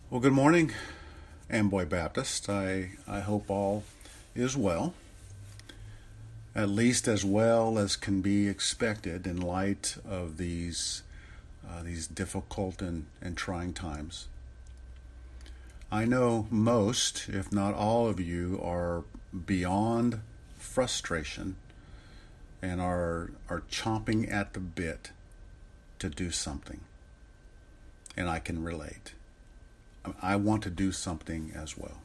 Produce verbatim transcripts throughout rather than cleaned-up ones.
Well, good morning, Amboy Baptist. I, I hope all is well, at least as well as can be expected in light of these uh, these difficult and, and trying times. I know most, if not all of you, are beyond frustration and are are chomping at the bit to do something. And I can relate. I want to do something as well.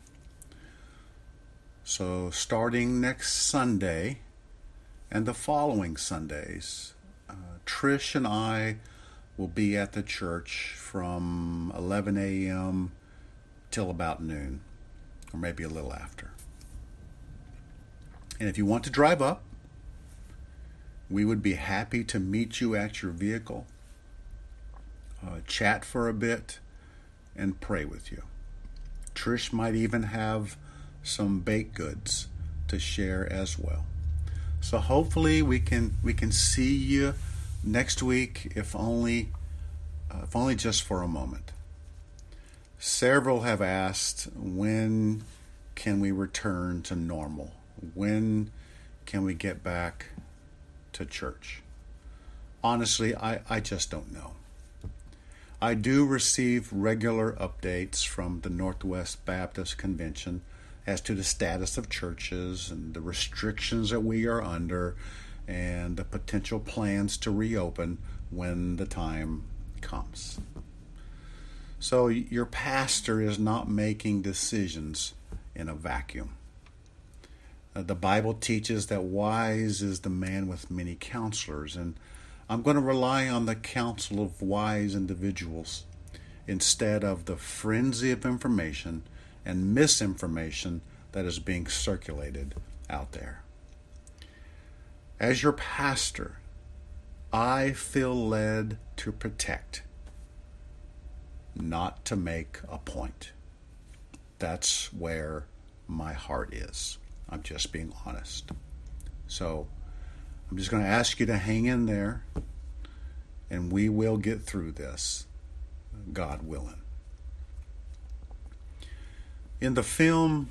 So starting next Sunday and the following Sundays, uh, Trish and I will be at the church from eleven a.m. till about noon, or maybe a little after. And if you want to drive up, we would be happy to meet you at your vehicle, uh, chat for a bit, and pray with you. Trish might even have some baked goods to share as well. So hopefully we can we can see you next week, if only uh, if only just for a moment. Several have asked, when can we return to normal? When can we get back to church? Honestly, I, I just don't know. I do receive regular updates from the Northwest Baptist Convention as to the status of churches and the restrictions that we are under and the potential plans to reopen when the time comes. So your pastor is not making decisions in a vacuum. Uh, the Bible teaches that wise is the man with many counselors, and I'm going to rely on the counsel of wise individuals instead of the frenzy of information and misinformation that is being circulated out there. As your pastor, I feel led to protect, not to make a point. That's where my heart is. I'm just being honest. So I'm just going to ask you to hang in there, and we will get through this, God willing. In the film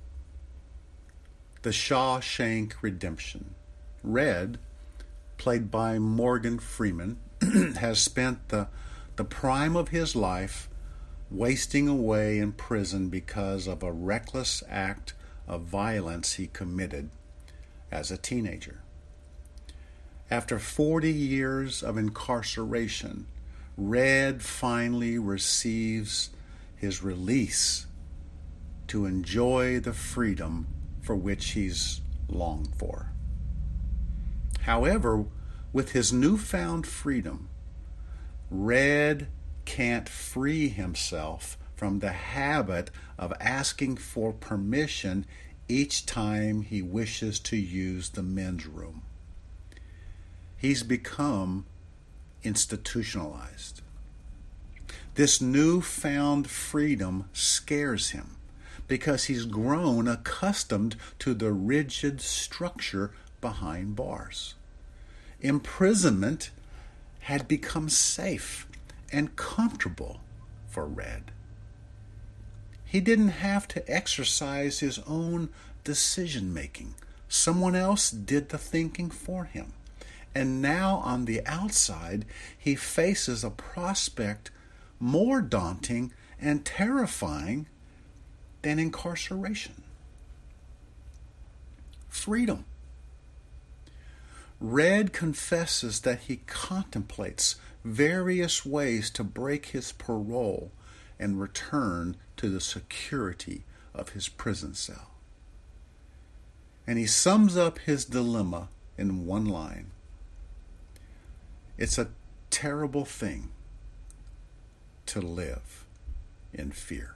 The Shawshank Redemption, Red, played by Morgan Freeman, has spent the, the prime of his life wasting away in prison because of a reckless act of violence he committed as a teenager. After forty years of incarceration, Red finally receives his release to enjoy the freedom for which he's longed for. However, with his newfound freedom, Red can't free himself from the habit of asking for permission each time he wishes to use the men's room. He's become institutionalized. This newfound freedom scares him because he's grown accustomed to the rigid structure behind bars. Imprisonment had become safe and comfortable for Red. He didn't have to exercise his own decision-making. Someone else did the thinking for him. And now on the outside, he faces a prospect more daunting and terrifying than incarceration. Freedom. Red confesses that he contemplates various ways to break his parole and return to the security of his prison cell. And he sums up his dilemma in one line. It's a terrible thing to live in fear.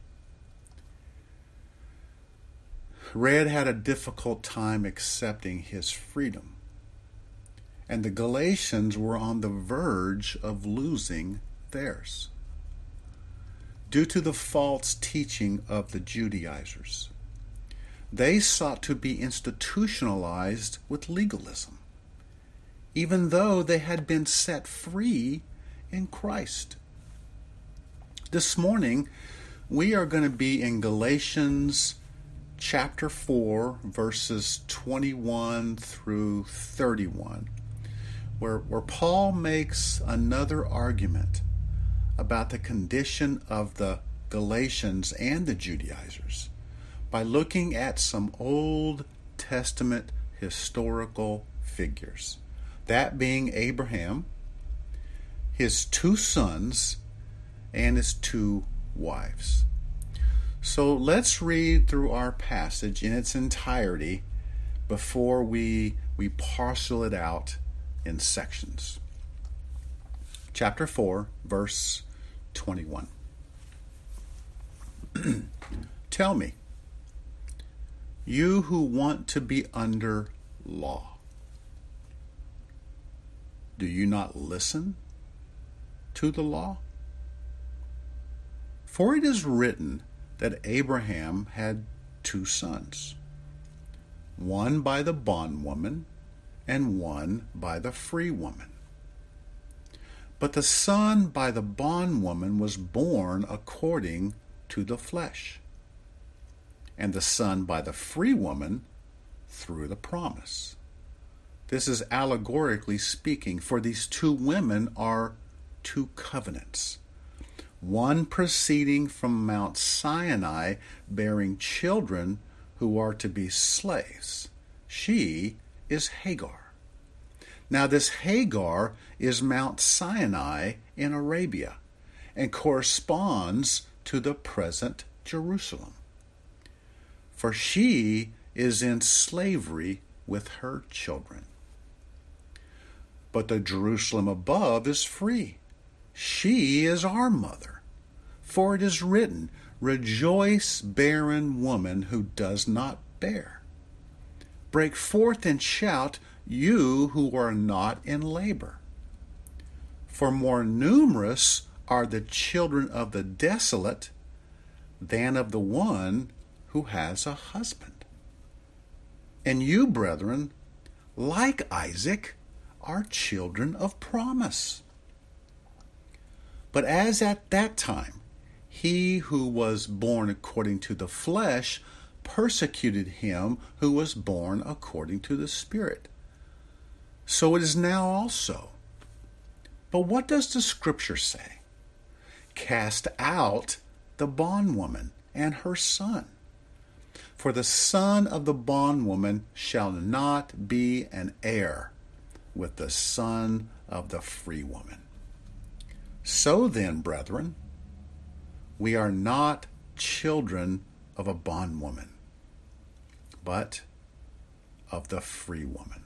Red had a difficult time accepting his freedom, and the Galatians were on the verge of losing theirs due to the false teaching of the Judaizers. They sought to be institutionalized with legalism, even though they had been set free in Christ. This morning, we are going to be in Galatians chapter four, verses twenty-one through thirty-one, where, where Paul makes another argument about the condition of the Galatians and the Judaizers by looking at some Old Testament historical figures, that being Abraham, his two sons, and his two wives. So let's read through our passage in its entirety before we, we parcel it out in sections. Chapter four, verse twenty-one. Tell me, you who want to be under law, do you not listen to the law? For it is written that Abraham had two sons, one by the bondwoman and one by the free woman. But the son by the bondwoman was born according to the flesh, and the son by the free woman through the promise. This is allegorically speaking, for these two women are two covenants, one proceeding from Mount Sinai, bearing children who are to be slaves. She is Hagar. Now this Hagar is Mount Sinai in Arabia and corresponds to the present Jerusalem, for she is in slavery with her children. But the Jerusalem above is free. She is our mother. For it is written, rejoice, barren woman who does not bear. Break forth and shout, you who are not in labor. For more numerous are the children of the desolate than of the one who has a husband. And you, brethren, like Isaac, are children of promise. But as at that time, he who was born according to the flesh persecuted him who was born according to the Spirit. So it is now also. But what does the Scripture say? Cast out the bondwoman and her son. For the son of the bondwoman shall not be an heir with the son of the free woman. So then, brethren, we are not children of a bondwoman, but of the free woman.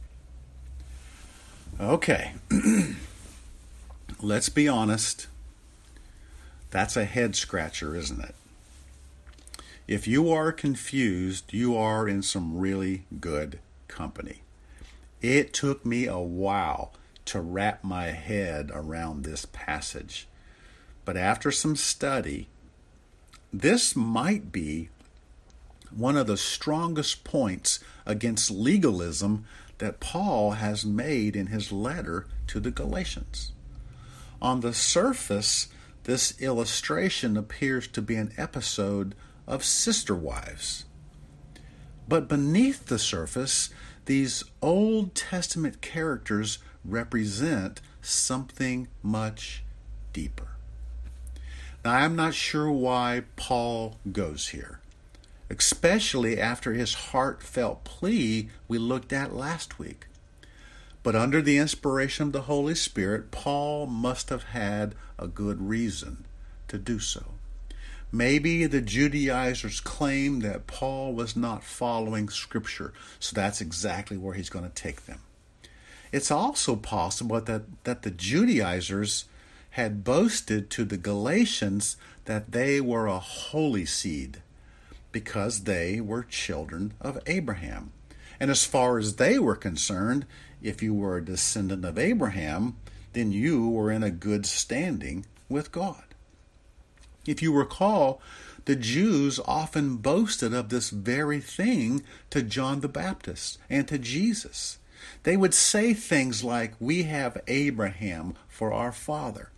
Okay, let's be honest. That's a head scratcher, isn't it? If you are confused, you are in some really good company. It took me a while to wrap my head around this passage. But after some study, this might be one of the strongest points against legalism that Paul has made in his letter to the Galatians. On the surface, this illustration appears to be an episode of sister wives. But beneath the surface, these Old Testament characters represent something much deeper. Now, I'm not sure why Paul goes here, especially after his heartfelt plea we looked at last week. But under the inspiration of the Holy Spirit, Paul must have had a good reason to do so. Maybe the Judaizers claimed that Paul was not following Scripture, so that's exactly where he's going to take them. It's also possible that, that the Judaizers had boasted to the Galatians that they were a holy seed because they were children of Abraham. And as far as they were concerned, if you were a descendant of Abraham, then you were in a good standing with God. If you recall, the Jews often boasted of this very thing to John the Baptist and to Jesus. They would say things like, we have Abraham for our father.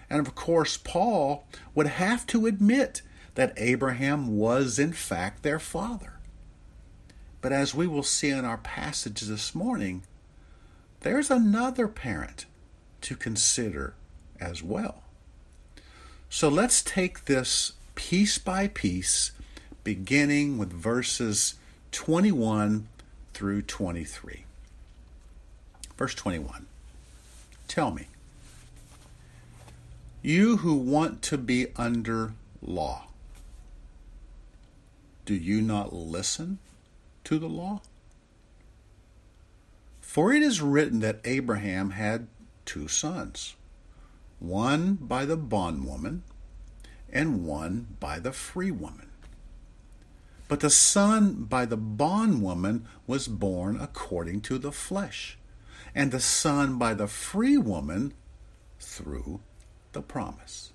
And of course, Paul would have to admit that Abraham was in fact their father. But as we will see in our passage this morning, there's another parent to consider as well. So let's take this piece by piece, beginning with verses twenty-one through twenty-three. Verse twenty-one. Tell me, you who want to be under law, do you not listen to the law? For it is written that Abraham had two sons, one by the bondwoman and one by the free woman. But the son by the bondwoman was born according to the flesh, and the son by the free woman through the promise.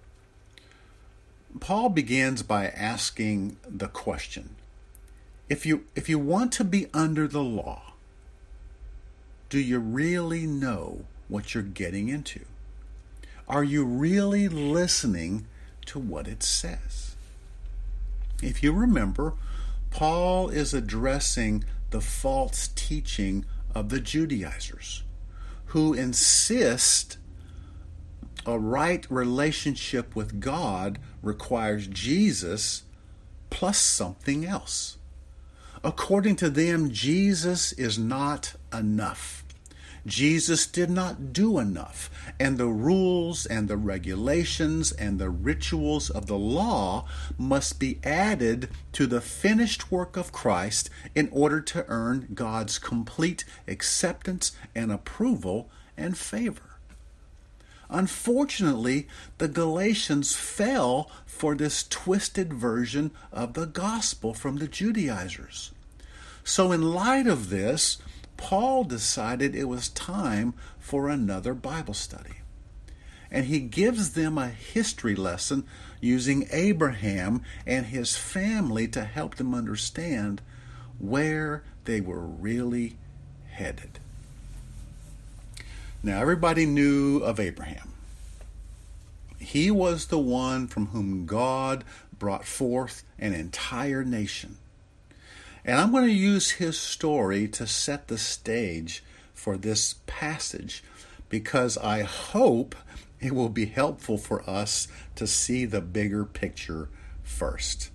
Paul begins by asking the question, if you, if you want to be under the law, do you really know what you're getting into? Are you really listening to what it says? If you remember, Paul is addressing the false teaching of the Judaizers, who insist a right relationship with God requires Jesus plus something else. According to them, Jesus is not enough. Jesus did not do enough, and the rules and the regulations and the rituals of the law must be added to the finished work of Christ in order to earn God's complete acceptance and approval and favor. Unfortunately, the Galatians fell for this twisted version of the gospel from the Judaizers. So in light of this, Paul decided it was time for another Bible study. And he gives them a history lesson using Abraham and his family to help them understand where they were really headed. Now, everybody knew of Abraham. He was the one from whom God brought forth an entire nation. And I'm going to use his story to set the stage for this passage because I hope it will be helpful for us to see the bigger picture first.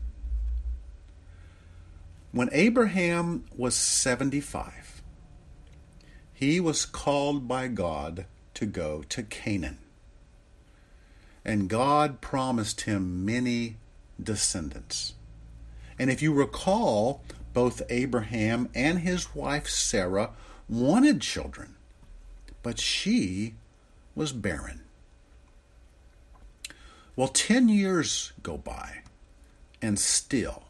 When Abraham was seventy-five, he was called by God to go to Canaan. And God promised him many descendants. And if you recall, both Abraham and his wife Sarah wanted children, but she was barren. Well, ten years go by, and still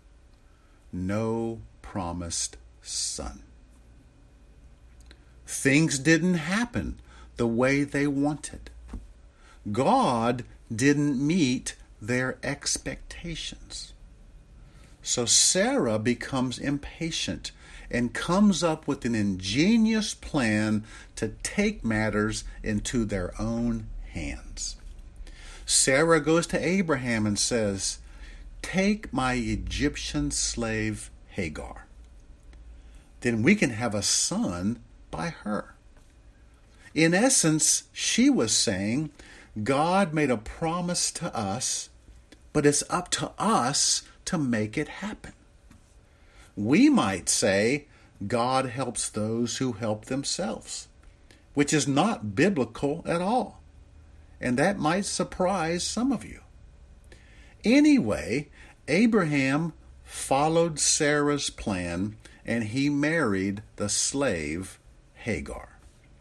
no promised son. Things didn't happen the way they wanted. God didn't meet their expectations. So Sarah becomes impatient and comes up with an ingenious plan to take matters into their own hands. Sarah goes to Abraham and says, "Take my Egyptian slave Hagar. Then we can have a son by her." In essence, she was saying, God made a promise to us, but it's up to us to make it happen. We might say God helps those who help themselves, which is not biblical at all. And that might surprise some of you. Anyway, Abraham followed Sarah's plan and he married the slave Hagar.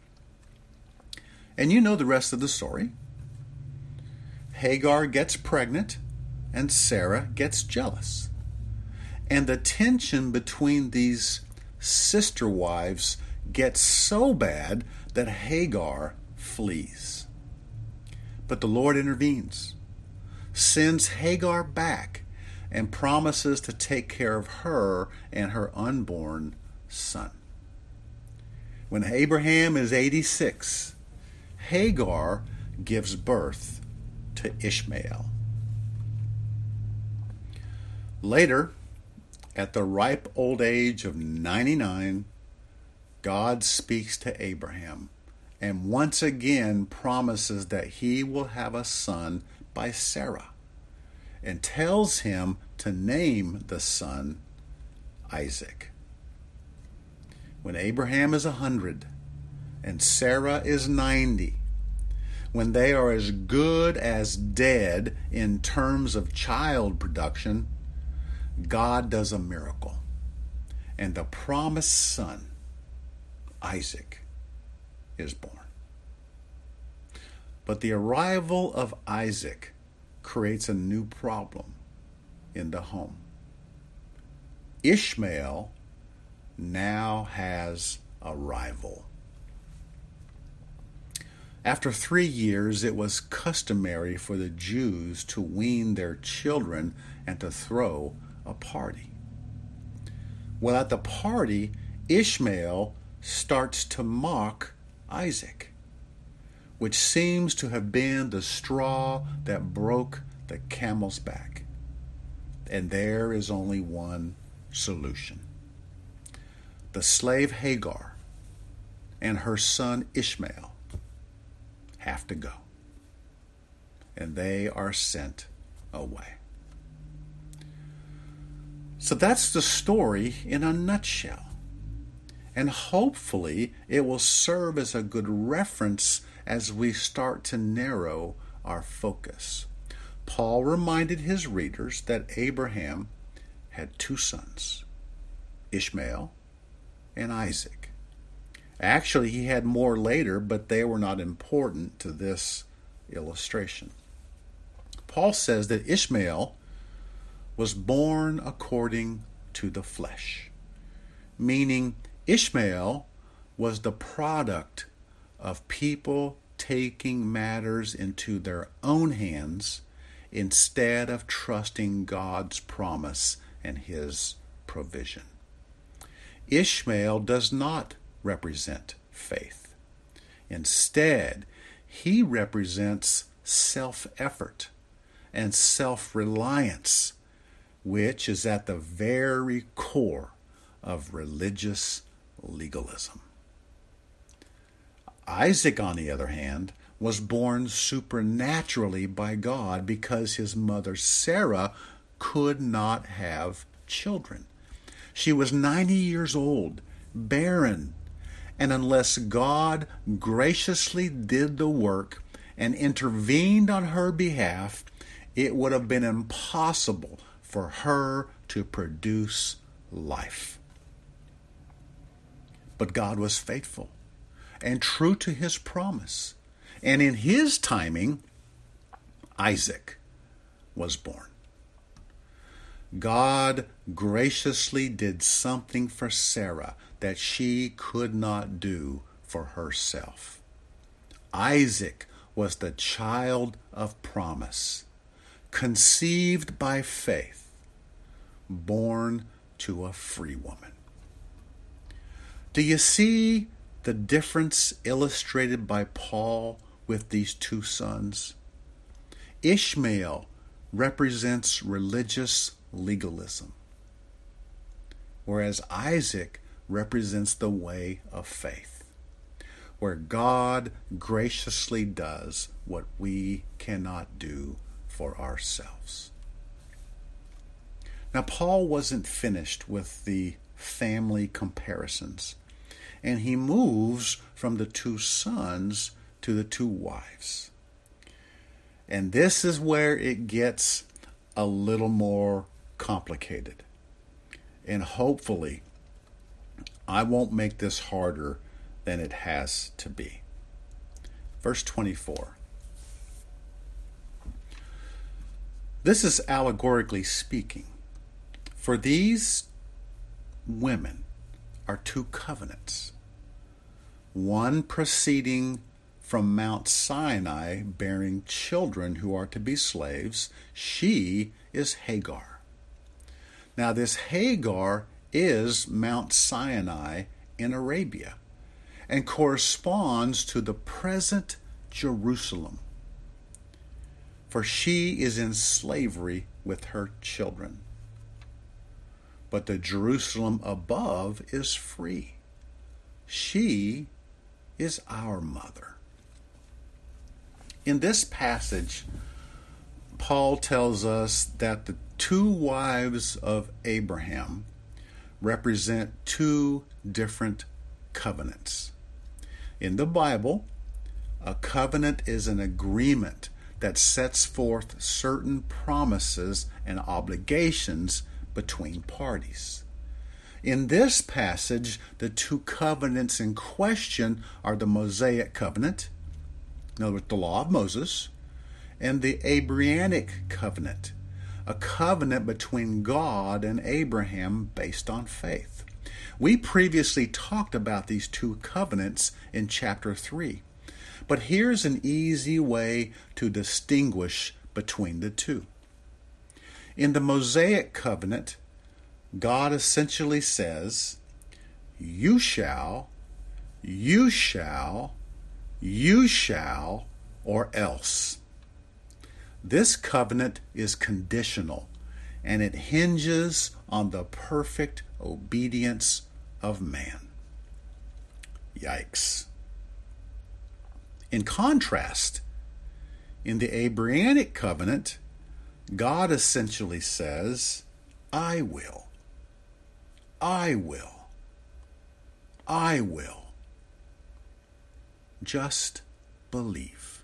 And you know the rest of the story. Hagar gets pregnant and Sarah gets jealous. And the tension between these sister wives gets so bad that Hagar flees. But the Lord intervenes, sends Hagar back, and promises to take care of her and her unborn son. When Abraham is eighty-six, Hagar gives birth to Ishmael. Later, at the ripe old age of ninety-nine, God speaks to Abraham and once again promises that he will have a son by Sarah, and tells him to name the son Isaac. When Abraham is a hundred and Sarah is ninety, when they are as good as dead in terms of child production, God does a miracle, and the promised son, Isaac, is born. But the arrival of Isaac creates a new problem in the home. Ishmael now has a rival. After three years, it was customary for the Jews to wean their children and to throw a party. Well, at the party, Ishmael starts to mock Isaac, which seems to have been the straw that broke the camel's back. And there is only one solution. The slave Hagar and her son Ishmael have to go, and they are sent away. So that's the story in a nutshell. And hopefully it will serve as a good reference as we start to narrow our focus. Paul reminded his readers that Abraham had two sons, Ishmael and Isaac. Actually, he had more later, but they were not important to this illustration. Paul says that Ishmael was born according to the flesh, meaning Ishmael was the product of people taking matters into their own hands instead of trusting God's promise and his provision. Ishmael does not represent faith. Instead, he represents self-effort and self-reliance, which is at the very core of religious legalism. Isaac, on the other hand, was born supernaturally by God because his mother Sarah could not have children. She was ninety years old, barren, and unless God graciously did the work and intervened on her behalf, it would have been impossible for her to produce life. But God was faithful and true to his promise, and in his timing, Isaac was born. God graciously did something for Sarah that she could not do for herself. Isaac was the child of promise, conceived by faith, born to a free woman. Do you see the difference illustrated by Paul with these two sons? Ishmael represents religious legalism, whereas Isaac represents the way of faith, where God graciously does what we cannot do for ourselves. Now, Paul wasn't finished with the family comparisons, and he moves from the two sons to the two wives. And this is where it gets a little more complicated. And hopefully, I won't make this harder than it has to be. Verse twenty-four. This is allegorically speaking. For these women are two covenants, one proceeding from Mount Sinai, bearing children who are to be slaves. She is Hagar. Now, this Hagar is Mount Sinai in Arabia and corresponds to the present Jerusalem, for she is in slavery with her children. But the Jerusalem above is free. She is our mother. In this passage, Paul tells us that the two wives of Abraham represent two different covenants. In the Bible, a covenant is an agreement that sets forth certain promises and obligations between parties. In this passage, the two covenants in question are the Mosaic covenant, in other words, the law of Moses, and the Abrahamic covenant, a covenant between God and Abraham based on faith. We previously talked about these two covenants in chapter three, but here's an easy way to distinguish between the two. In the Mosaic covenant, God essentially says, you shall, you shall, you shall, or else. This covenant is conditional, and it hinges on the perfect obedience of man. Yikes. In contrast, in the Abrahamic covenant, God essentially says, I will, I will, I will. Just believe.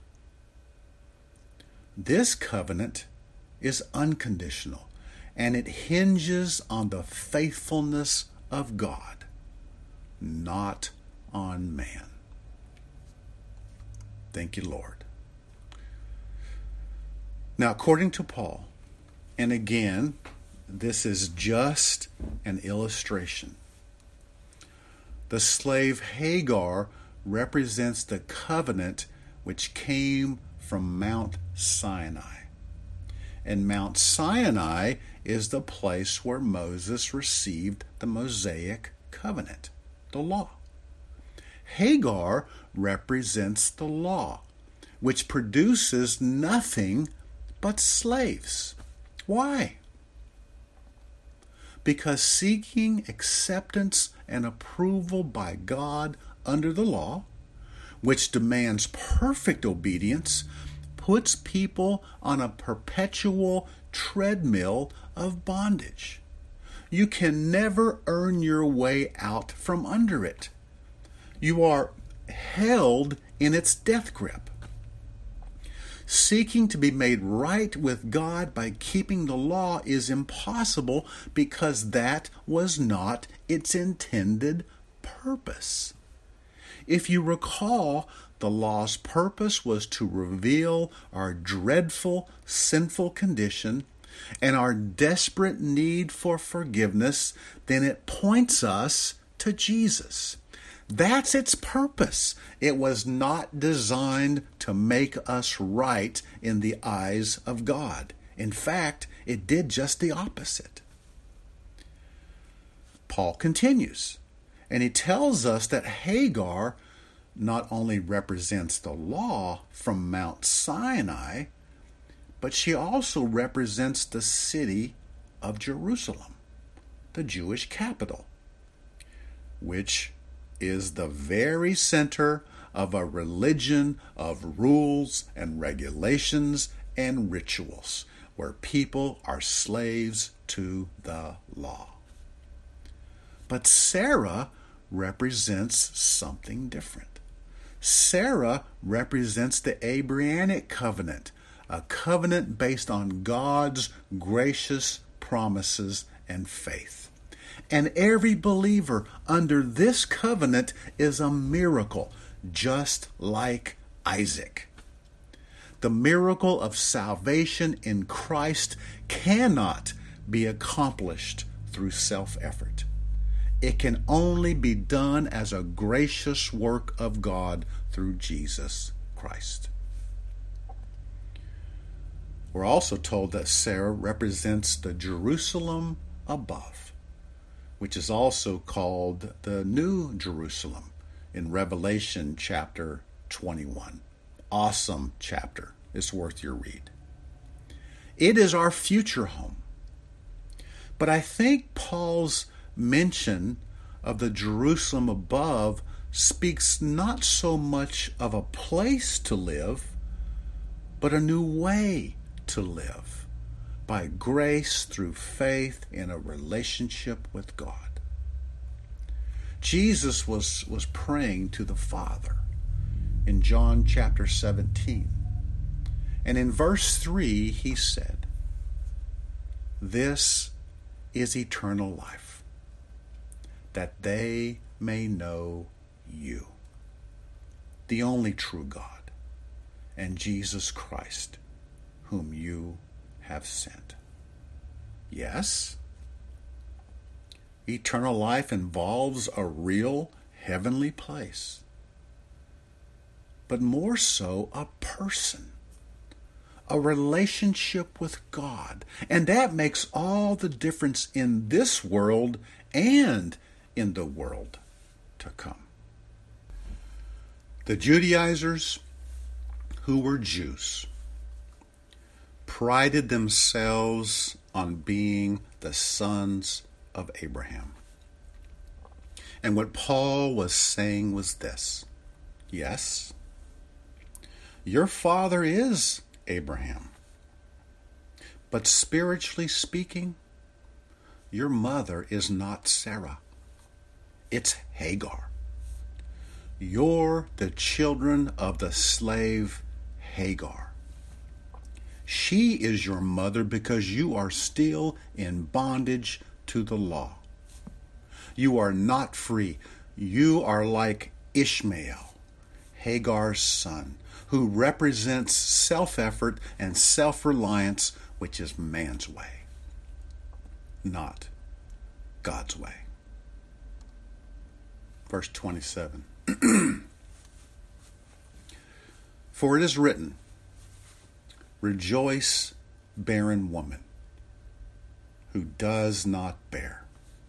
This covenant is unconditional, and it hinges on the faithfulness of God, not on man. Thank you, Lord. Now, according to Paul, and again, this is just an illustration, the slave Hagar represents the covenant which came from Mount Sinai. And Mount Sinai is the place where Moses received the Mosaic covenant, the law. Hagar represents the law, which produces nothing but slaves. Why? Because seeking acceptance and approval by God under the law, which demands perfect obedience, puts people on a perpetual treadmill of bondage. You can never earn your way out from under it. You are held in its death grip. Seeking to be made right with God by keeping the law is impossible because that was not its intended purpose. If you recall, the law's purpose was to reveal our dreadful, sinful condition and our desperate need for forgiveness. Then it points us to Jesus. That's its purpose. It was not designed to make us right in the eyes of God. In fact, it did just the opposite. Paul continues, and he tells us that Hagar not only represents the law from Mount Sinai, but she also represents the city of Jerusalem, the Jewish capital, which is the very center of a religion of rules and regulations and rituals, where people are slaves to the law. But Sarah represents something different. Sarah represents the Abrahamic covenant, a covenant based on God's gracious promises and faith. And every believer under this covenant is a miracle, just like Isaac. The miracle of salvation in Christ cannot be accomplished through self-effort. It can only be done as a gracious work of God through Jesus Christ. We're also told that Sarah represents the Jerusalem above, which is also called the New Jerusalem in Revelation chapter twenty-one. Awesome chapter. It's worth your read. It is our future home. But I think Paul's mention of the Jerusalem above speaks not so much of a place to live, but a new way to live by grace through faith in a relationship with God. Jesus was, was praying to the Father in John chapter seventeen. And in verse three, he said, "This is eternal life, that they may know you, the only true God, and Jesus Christ, whom you have sent." Yes, eternal life involves a real heavenly place, but more so a person, a relationship with God. And that makes all the difference in this world and in the world to come. The Judaizers, who were Jews, prided themselves on being the sons of Abraham. And what Paul was saying was this: yes, your father is Abraham, but spiritually speaking, your mother is not Sarah. It's Hagar. You're the children of the slave Hagar. She is your mother because you are still in bondage to the law. You are not free. You are like Ishmael, Hagar's son, who represents self-effort and self-reliance, which is man's way, not God's way. Verse twenty-seven. For it is written, "Rejoice, barren woman, who does not bear.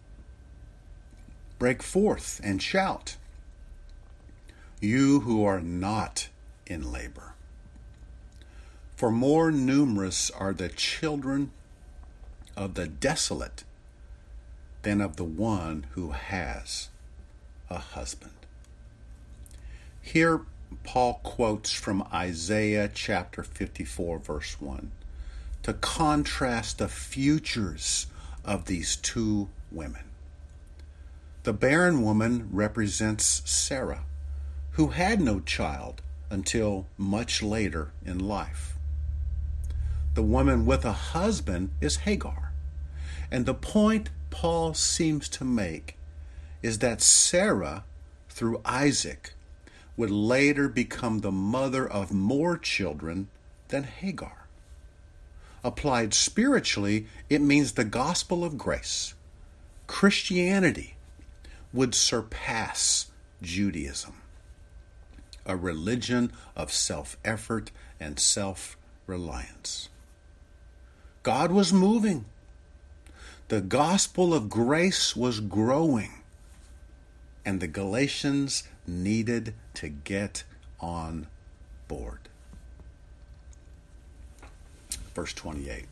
Break forth and shout, you who are not in labor. For more numerous are the children of the desolate than of the one who has a husband." Here, Paul quotes from Isaiah chapter fifty-four, verse one, to contrast the futures of these two women. The barren woman represents Sarah, who had no child until much later in life. The woman with a husband is Hagar. And the point Paul seems to make is that Sarah, through Isaac, would later become the mother of more children than Hagar. Applied spiritually, it means the gospel of grace, Christianity, would surpass Judaism, a religion of self-effort and self-reliance. God was moving. The gospel of grace was growing, and the Galatians needed to get on board. Verse twenty-eight.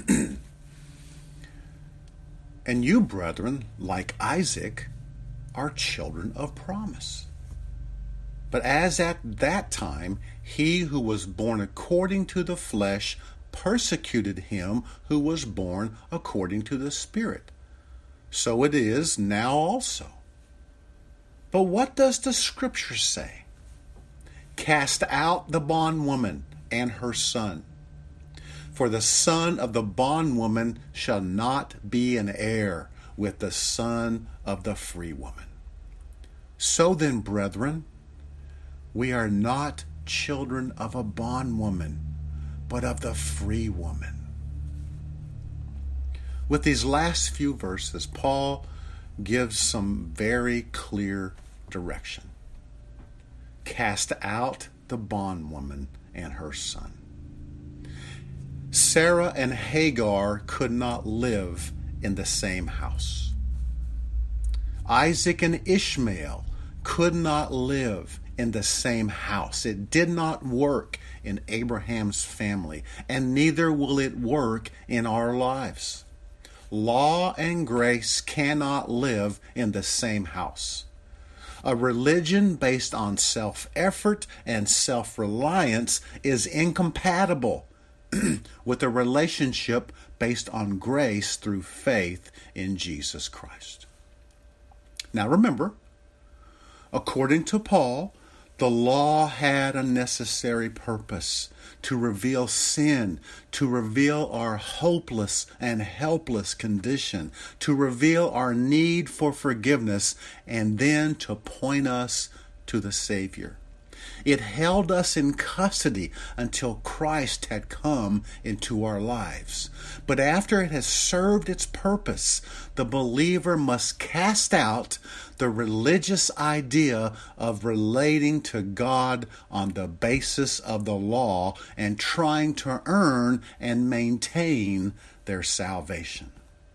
And you, brethren, like Isaac, are children of promise. But as at that time, he who was born according to the flesh persecuted him who was born according to the Spirit. So it is now also. But what does the Scripture say? Cast out the bondwoman and her son. For the son of the bondwoman shall not be an heir with the son of the free woman. So then, brethren, we are not children of a bondwoman, but of the free woman. With these last few verses, Paul gives some very clear direction. Cast out the bondwoman and her son. Sarah and Hagar could not live in the same house. Isaac and Ishmael could not live in the same house. It did not work in Abraham's family, and neither will it work in our lives. Law and grace cannot live in the same house. A religion based on self-effort and self-reliance is incompatible with a relationship based on grace through faith in Jesus Christ. Now remember, according to Paul, the law had a necessary purpose to reveal sin, to reveal our hopeless and helpless condition, to reveal our need for forgiveness, and then to point us to the Savior. It held us in custody until Christ had come into our lives. But after it has served its purpose, the believer must cast out the religious idea of relating to God on the basis of the law and trying to earn and maintain their salvation.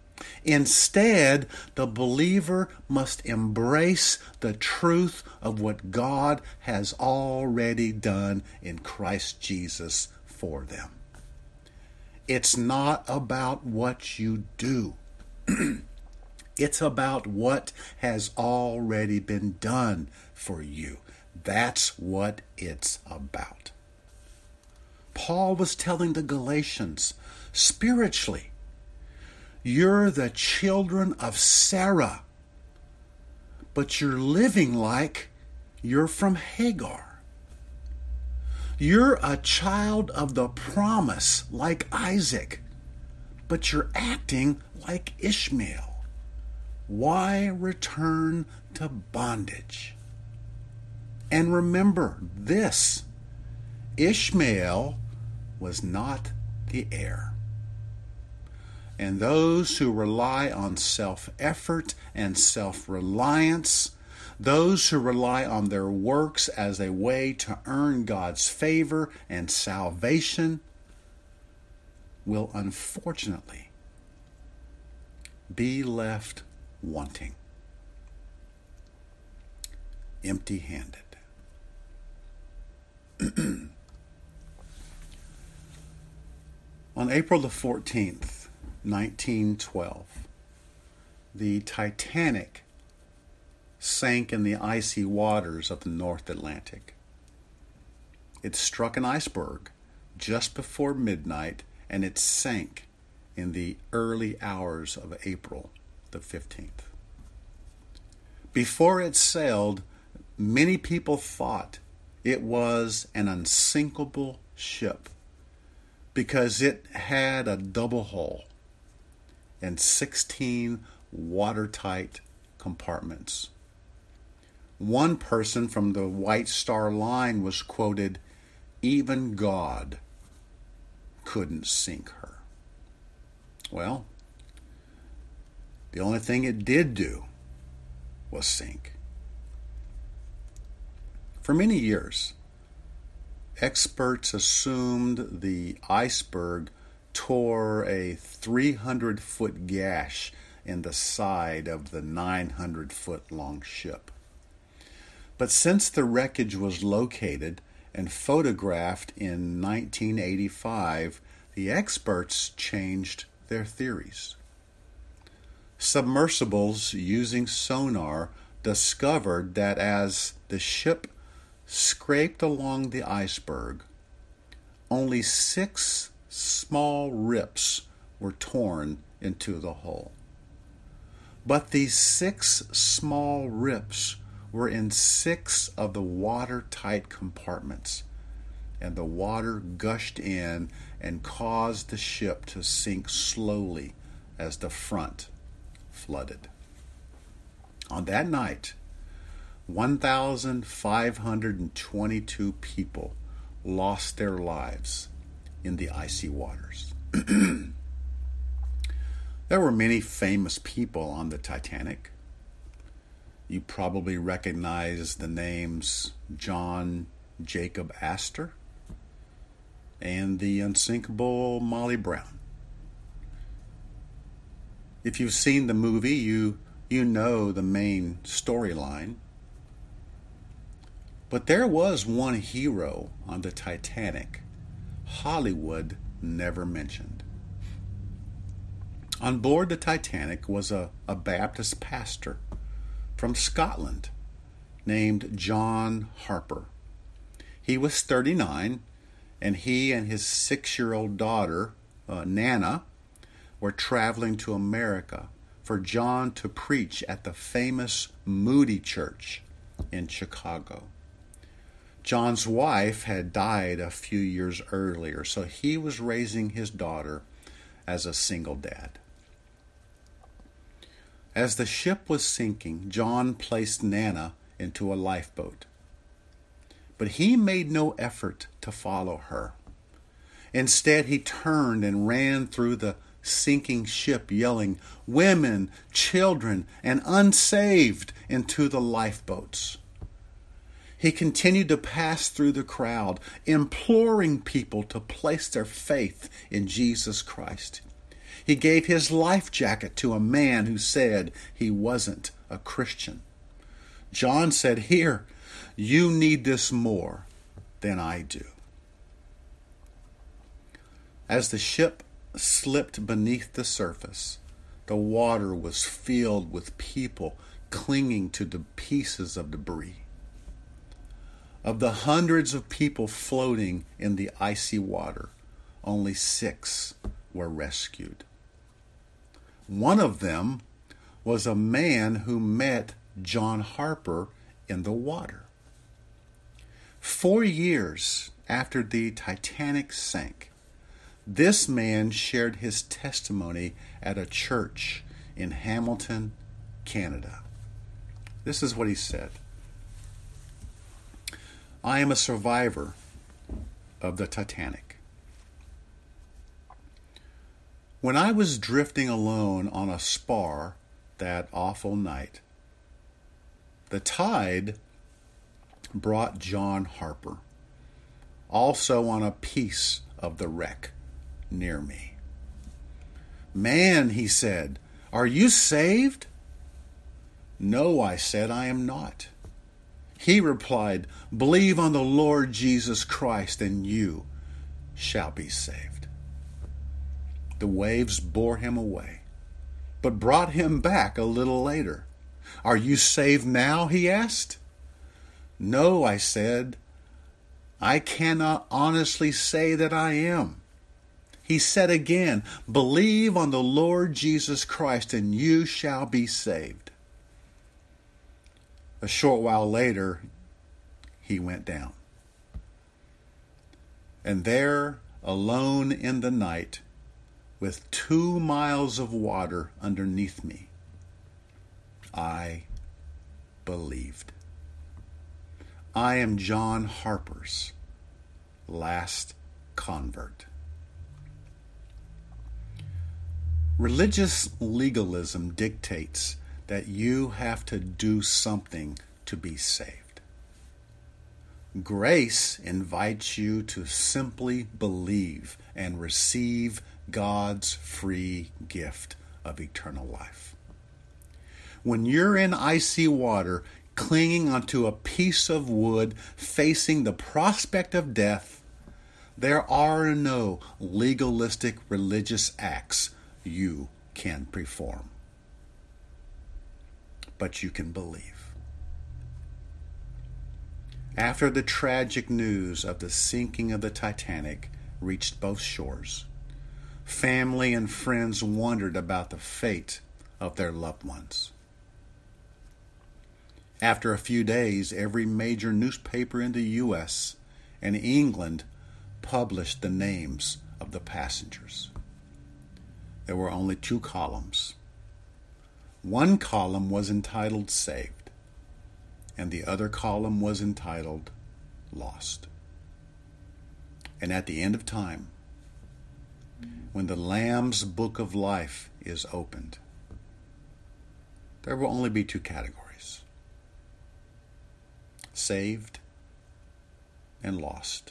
Instead, the believer must embrace the truth of what God has already done in Christ Jesus for them. It's not about what you do. It's about what has already been done for you. That's what it's about. Paul was telling the Galatians, spiritually, you're the children of Sarah, but you're living like you're from Hagar. You're a child of the promise like Isaac, but you're acting like Ishmael. Why return to bondage? And remember this, Ishmael was not the heir. And those who rely on self-effort and self-reliance, those who rely on their works as a way to earn God's favor and salvation, will unfortunately be left wanting, empty-handed. On April the fourteenth, nineteen twelve, the Titanic sank in the icy waters of the North Atlantic. It struck an iceberg just before midnight, and it sank in the early hours of April the fifteenth. Before it sailed, many people thought it was an unsinkable ship because it had a double hull and sixteen watertight compartments. One person from the White Star Line was quoted, "Even God couldn't sink her." Well, the only thing it did do was sink. For many years, experts assumed the iceberg tore a three hundred foot gash in the side of the nine hundred foot long ship. But since the wreckage was located and photographed in nineteen eighty-five, the experts changed their theories. Submersibles using sonar discovered that as the ship scraped along the iceberg, only six small rips were torn into the hull. But these six small rips were in six of the watertight compartments, and the water gushed in and caused the ship to sink slowly as the front flooded. On that night, one thousand five hundred twenty-two people lost their lives in the icy waters. There were many famous people on the Titanic. You probably recognize the names John Jacob Astor and the unsinkable Molly Brown. If you've seen the movie, you you know the main storyline. But there was one hero on the Titanic Hollywood never mentioned. On board the Titanic was a, a Baptist pastor from Scotland named John Harper. He was thirty-nine, and he and his six-year-old daughter, uh, Nana, were traveling to America for John to preach at the famous Moody Church in Chicago. John's wife had died a few years earlier, so he was raising his daughter as a single dad. As the ship was sinking, John placed Nana into a lifeboat. But he made no effort to follow her. Instead, he turned and ran through the sinking ship, yelling, "Women, children, and unsaved," into the lifeboats. He continued to pass through the crowd, imploring people to place their faith in Jesus Christ. He gave his life jacket to a man who said he wasn't a Christian. John said, "Here, you need this more than I do." As the ship slipped beneath the surface, the water was filled with people clinging to the pieces of debris. Of the hundreds of people floating in the icy water, only six were rescued. One of them was a man who met John Harper in the water. Four years after the Titanic sank, this man shared his testimony at a church in Hamilton, Canada. This is what he said. "I am a survivor of the Titanic. When I was drifting alone on a spar that awful night, the tide brought John Harper, also on a piece of the wreck near me. 'Man,' he said, 'are you saved?' 'No,' I said, 'I am not.' He replied, 'Believe on the Lord Jesus Christ and you shall be saved.' The waves bore him away, but brought him back a little later. 'Are you saved now?' he asked. 'No,' I said, 'I cannot honestly say that I am.' He said again, 'Believe on the Lord Jesus Christ and you shall be saved.' A short while later, he went down. And there, alone in the night, with two miles of water underneath me, I believed. I am John Harper's last convert." Religious legalism dictates that you have to do something to be saved. Grace invites you to simply believe and receive God's free gift of eternal life. When you're in icy water, clinging onto a piece of wood, facing the prospect of death, there are no legalistic religious acts you can perform. But you can believe. After the tragic news of the sinking of the Titanic reached both shores, family and friends wondered about the fate of their loved ones. After a few days, every major newspaper in the U S and England published the names of the passengers. There were only two columns. One column was entitled "Saved," and the other column was entitled "Lost." And at the end of time, when the Lamb's book of life is opened, there will only be two categories: saved and lost.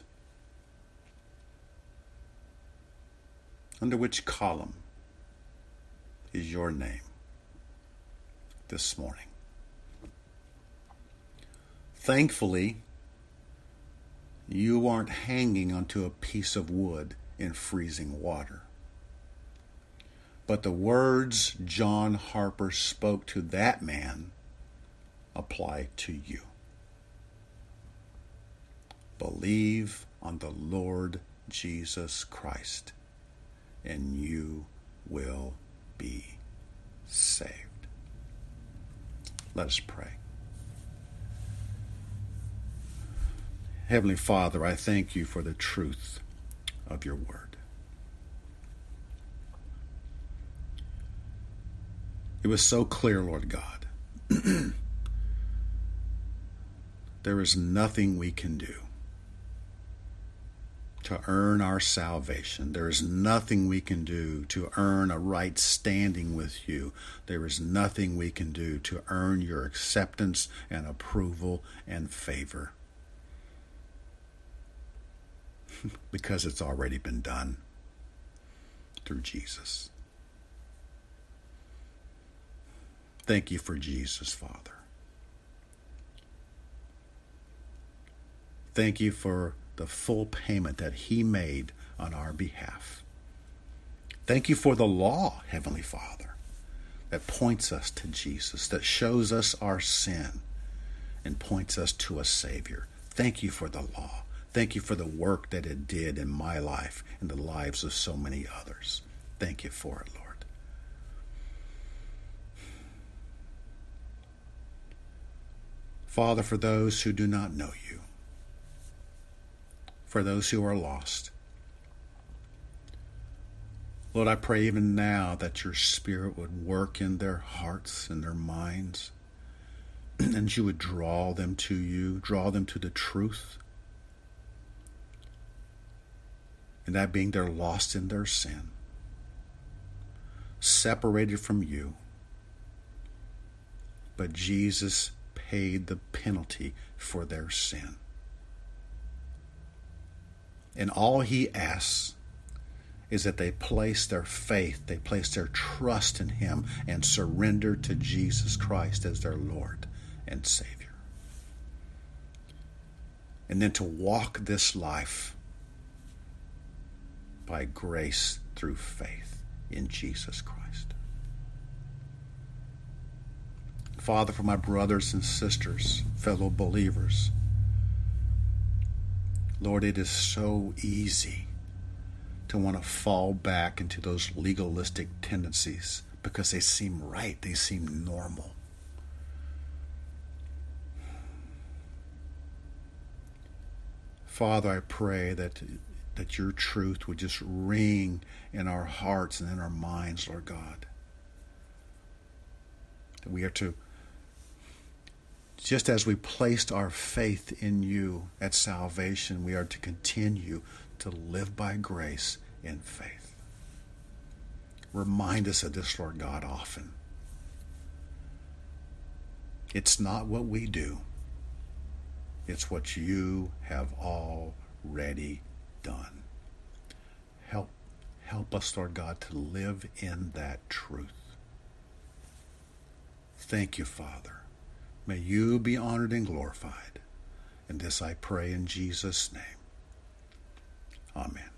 Under which column is your name this morning? Thankfully, You aren't hanging onto a piece of wood in freezing water. But the words John Harper spoke to that man apply to you. Believe on the Lord Jesus Christ, and you will be saved. Let us pray. Heavenly Father, I thank you for the truth of your word. It was so clear, Lord God. There is nothing we can do to earn our salvation. There is nothing we can do to earn a right standing with you. There is nothing we can do to earn your acceptance and approval and favor. Because it's already been done through Jesus. Thank you for Jesus, Father. Thank you for the full payment that he made on our behalf. Thank you for the law, Heavenly Father, that points us to Jesus, that shows us our sin and points us to a Savior. Thank you for the law. Thank you for the work that it did in my life and the lives of so many others. Thank you for it, Lord. Father, for those who do not know you, for those who are lost, Lord, I pray even now that your Spirit would work in their hearts and their minds, and you would draw them to you, draw them to the truth, and that being they're lost in their sin, separated from you, but Jesus paid the penalty for their sin. And all he asks is that they place their faith, they place their trust in him and surrender to Jesus Christ as their Lord and Savior. And then to walk this life by grace through faith in Jesus Christ. Father, for my brothers and sisters, fellow believers, Lord, it is so easy to want to fall back into those legalistic tendencies because they seem right, they seem normal. Father, I pray that that your truth would just ring in our hearts and in our minds, Lord God. That we are to, just as we placed our faith in you at salvation, we are to continue to live by grace in faith. Remind us of this, Lord God, often. It's not what we do. It's what you have already done. Help, help us, Lord God, to live in that truth. Thank you, Father. May you be honored and glorified. And this I pray in Jesus' name. Amen.